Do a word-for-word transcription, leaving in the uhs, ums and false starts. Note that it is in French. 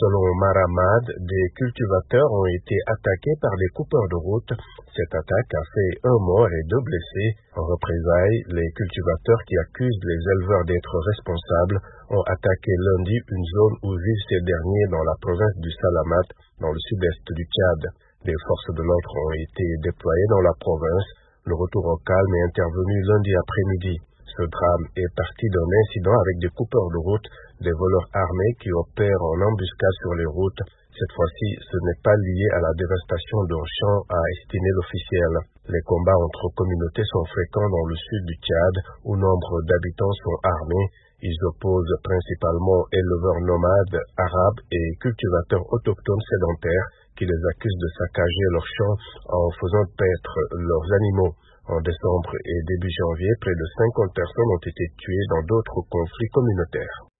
Selon Maramad, des cultivateurs ont été attaqués par des coupeurs de route. Cette attaque a fait un mort et deux blessés. En représailles, les cultivateurs qui accusent les éleveurs d'être responsables ont attaqué lundi une zone où vivent ces derniers dans la province du Salamat, dans le sud-est du Tchad. Des forces de l'ordre ont été déployées dans la province. Le retour au calme est intervenu lundi après-midi. Ce drame est parti d'un incident avec des coupeurs de route, des voleurs armés qui opèrent en embuscade sur les routes. Cette fois-ci, ce n'est pas lié à la dévastation d'un champ, a estimé l'officiel. Les combats entre communautés sont fréquents dans le sud du Tchad, où nombre d'habitants sont armés. Ils opposent principalement éleveurs nomades, arabes et cultivateurs autochtones sédentaires qui les accusent de saccager leurs champs en faisant paître leurs animaux. En décembre et début janvier, près de cinquante personnes ont été tuées dans d'autres conflits communautaires.